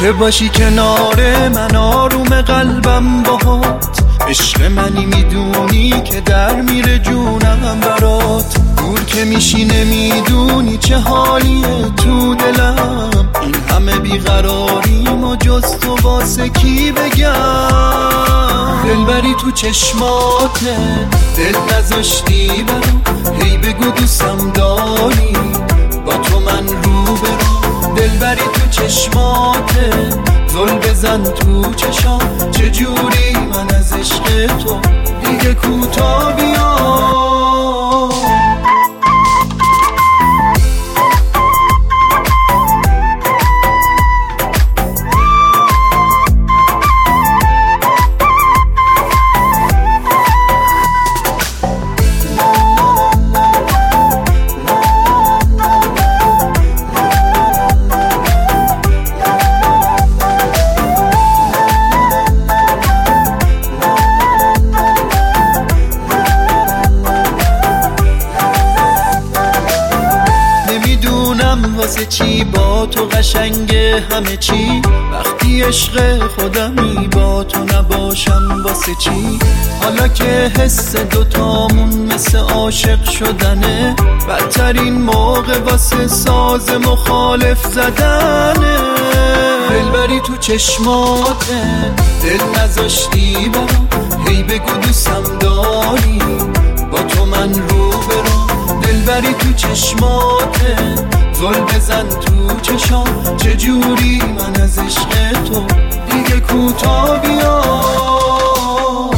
که باشی کنار من آروم قلبم باهات، عشق منی میدونی که در میره جونم برات. دور که میشی نمیدونی چه حالیه تو دلم، این همه بیقراریم و جز تو واسه کی بگم. دلبری تو چشماته، دل نذاشتی برام، هی بگو دوستم داری، با تو من رو برام. دلبری تو چشماته، زل بزن تو چشام، چجوری من از عشق تو دیگه کوتا بیام. واسه چی با تو قشنگه همه چی، وقتی عشق خودمی با تو نباشم واسه چی. حالا که حس دوتامون مثل عاشق شدنه، بدترین موقع واسه ساز مخالف زدنه. دلبری تو چشماته، دل نذاشتی برام، هی بگو دوستم داری، با تو من رو برام. دلبری تو چشماته، زل بزن تو چشام، چجوری من از عشق تو دیگه کوتا بیام.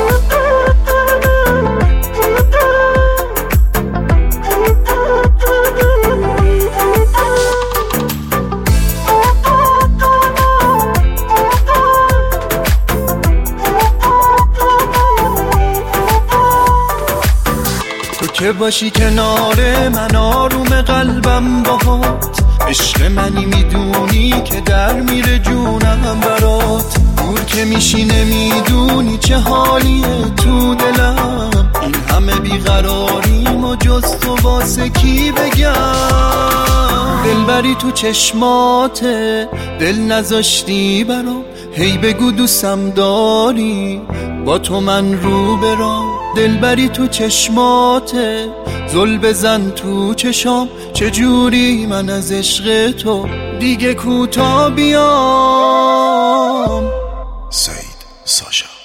که باشی کنار من آروم قلبم باهات، عشق منی میدونی که در میره جونم برات. دور که میشی نمیدونی چه حالیه تو دلم، این همه بیقراریم و جز تو واسه کی بگم. دلبری تو چشماته، دل نذاشتی برام، هی بگو دوستم داری، با تو من رو برام. دلبری تو چشماته، زل بزن تو چشام، چجوری من از عشق تو دیگه کوتا بیام. سعید ساشا.